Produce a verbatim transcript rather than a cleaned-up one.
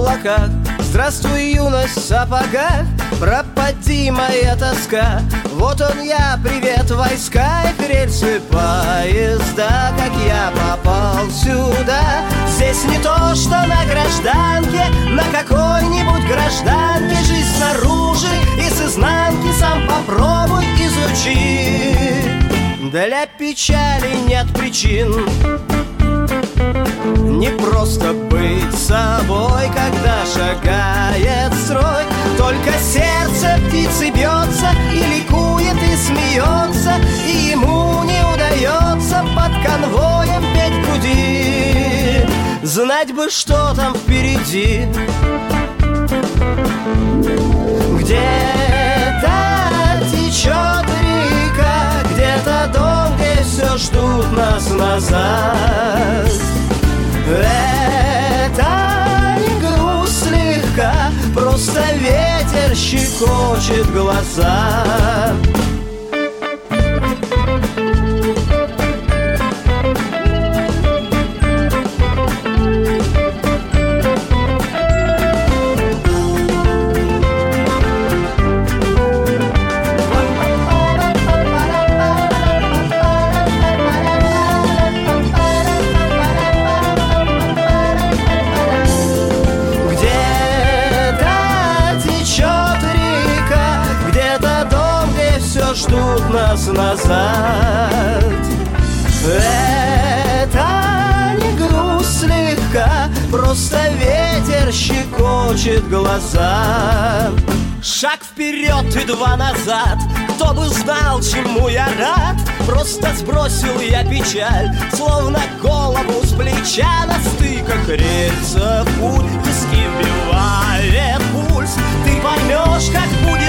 облаках. Здравствуй, юность в сапогах, пропади моя тоска. Вот он я, привет, войска и рельсы поезда. Как я попал сюда? Здесь не то, что на гражданке, на какой-нибудь гражданке. Жизнь снаружи и с изнанки сам попробуй изучи. Для печали нет причин, не просто быть собой, когда шагает строй. Только сердце птицы бьется и ликует, и смеется, и ему не удается под конвоем петь в груди. Знать бы, что там впереди. Где-то течет река, где-то дом, где все ждут нас назад. Это не грусть слегка, просто ветер щекочет глаза. Ждут нас назад. Это не грусть слегка, просто ветер щекочет глаза. Шаг вперед и два назад, кто бы знал, чему я рад. Просто сбросил я печаль, словно голову с плеча. На стыках рельсов путь, виски вбивает пульс. Ты поймешь, как будет